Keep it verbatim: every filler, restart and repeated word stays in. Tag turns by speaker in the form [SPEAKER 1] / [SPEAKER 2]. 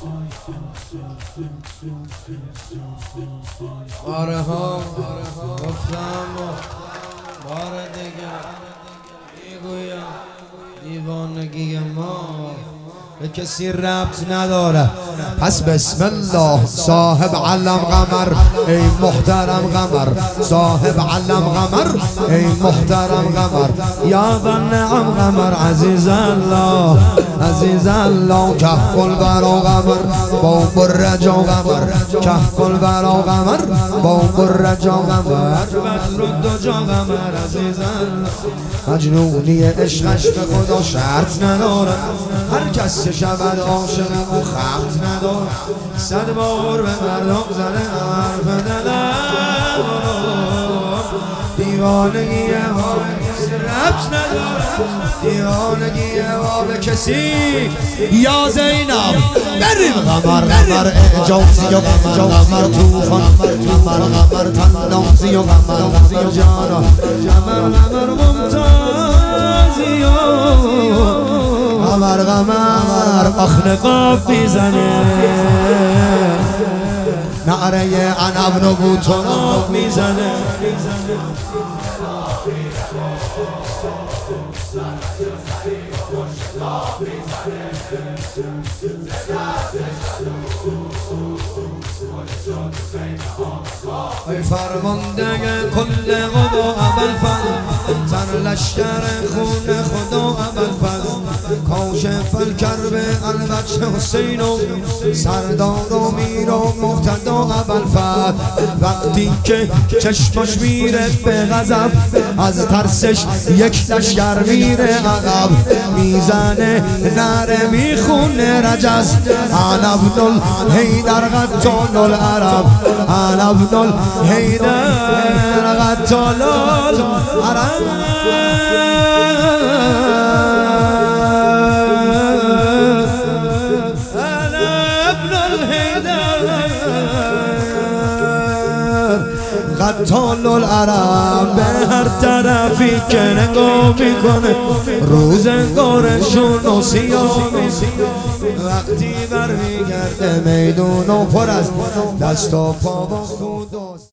[SPEAKER 1] بارها گفتم و بار دیگر میگویم دیوانگی ما به کسی ربط نداره. پس بسم الله. صاحب علم قمر ای محترم قمر، صاحب علم قمر ای محترم قمر، یا نعم قمر عزیز الله عزیز الله. کهف الورا قمر با برجا قمر، کهف الورا قمر با برجا قمر، بدر دجا قمر عزیز الله. مجنونی عشقش به خدا شرط نداره، هر کس که شود عاشق او خبط نداره. صد بار به مردم زده حرف دلم، دیوانگی ما به کسی ربط نداره، دیوانگی ما به کسی. یا زینب بریم قمر قمر اعجازی و قمر قمر توفان، قمر قمر تنازی و قمر قمر جانا، قمر قمر ممتازی و قمر قمر آخ نقاب میزنه، نعره عنب نبو تناب میزنه. ای فرمانده کل قضا ابوالفضل، تن لشکر خون خدا ابوالفضل، کاشف الکرب الوجه حسین و سردار و میر و مقتدا ابوالفضل. وقتی که چشمش میره به غضب، از ترسش یک لشکر میره عقب، میزنه نره میخونه رجز. انا ابن الحیدر قتال العرب، انا ابن الحیدر قتال العرب. قتال العرب به هر طرفی که نگاه میکنه روزگارشون و سیاه میکنه. وقتی برمیگرده میدون و پر از دست و پا و خون